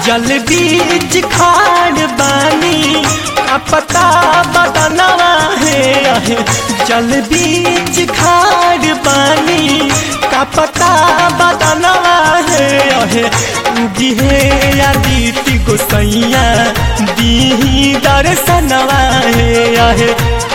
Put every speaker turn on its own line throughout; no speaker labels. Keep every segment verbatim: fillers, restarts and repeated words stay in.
जल बीच खाड़ बानी का पता बदनवा है आहे जल बीच खाड़ बानी का पता बदनवा है आहे उगी है आदित्य गोसैया दी दर्शनवा है आहे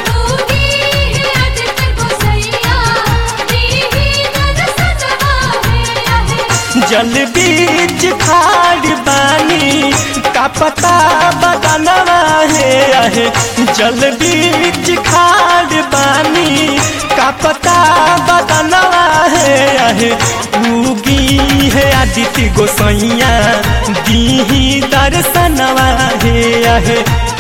जल बीच खाड़ बानी का पता बदनवा है आहे जल बीच खाड़ बानी का पता बदनवा है आहे उगी है आदित्य गोसैया दी दर्शनवा है आहे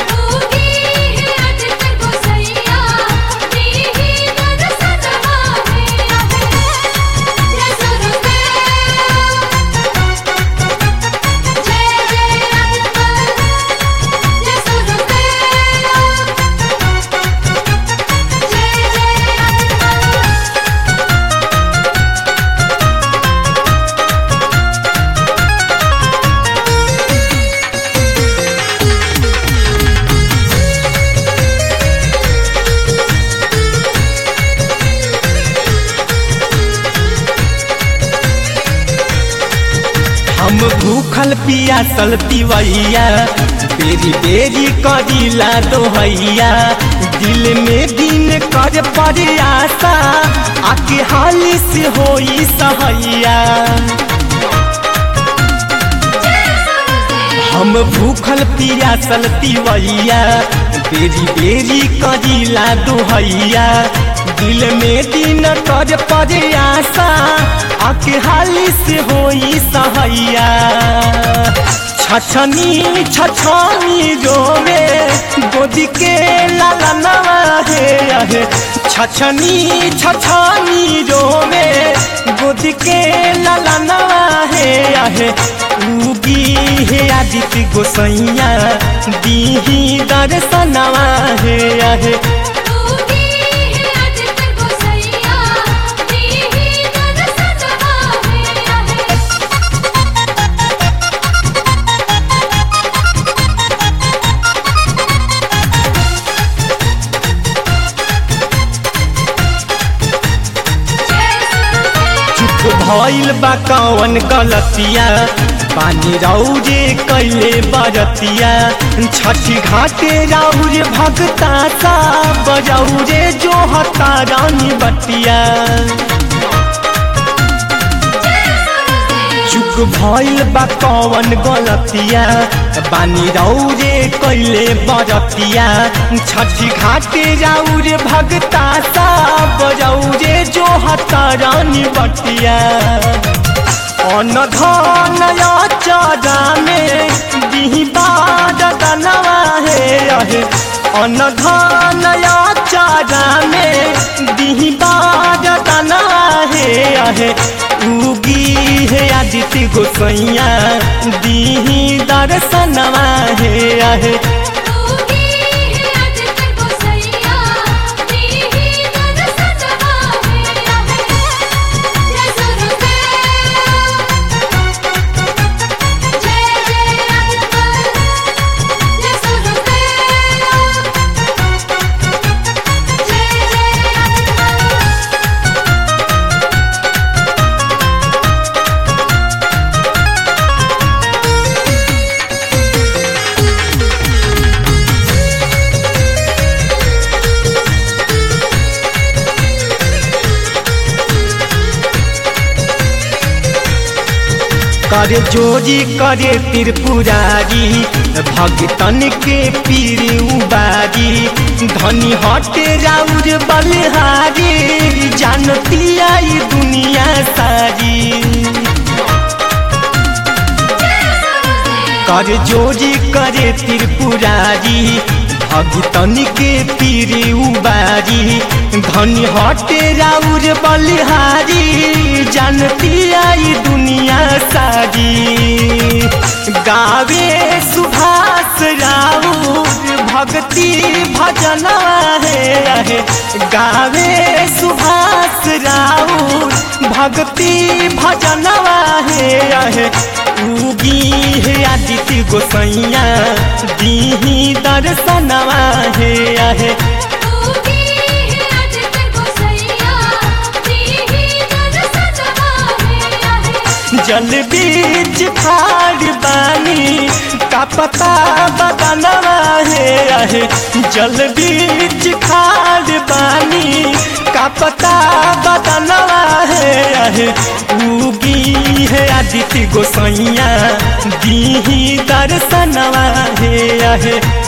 हम भूखल पियासल पिवैया बेरी बेरी करीला दोहैया दिल में दिन कर पड़े आशा आके हाली से होई सहैया हम भूखल पियासल पिवैया बेरी बेरी करीला दोहैया दिल में दिन कर पड़े आशा आके हाली से होई सहैया छछनी छछनी रोवे गोदी के लालनवा है आहे छछनी छछनी रोवे गोदी के लालनवा है आहे उगी है आदित्य गोसैया दी दर्शनवा है आहे भइल बा कौन गलतिया पानी राउरे कैले बरतिया छठी घाटे राउरे भगता सा बजौरे जो हता रानी बटिया चुक भइल बा कौन गलतिया बानी राउरे कैले बरतिया छठी घाटे राउरे भगता सा बजौरे जो हता रानी बटिया अन्न धन चारा में दी बादनवा है आहे अन्न धन चारा में दी बादनवा है आहे उगी है आदित्य गोसैया दी दर्शनवा है आहे करे जोजी करे त्रिपुरारी भगतन के पीर उबारी धनी हटे राउर बलहारी जानती आई दुनिया सारी करे जोजी करे त्रिपुरारी भगतन के पीर उबारी धनी हटे राउर बलिहारी जानती आई दुनिया सारी गावे सुभाष राउर भक्ति भजना है गावे सुभाष राउर भक्ति भजनवा है उगी है आदित्य गोसैया दीही दर्शनवा हे आहे जल बीच खाड़ बानी का पता बदनवा है आहे जल बीच खाड़ बानी का पता बदनवा है आहे उगी है आदित्य गोसैया दीही दर्शनवा हे आहे।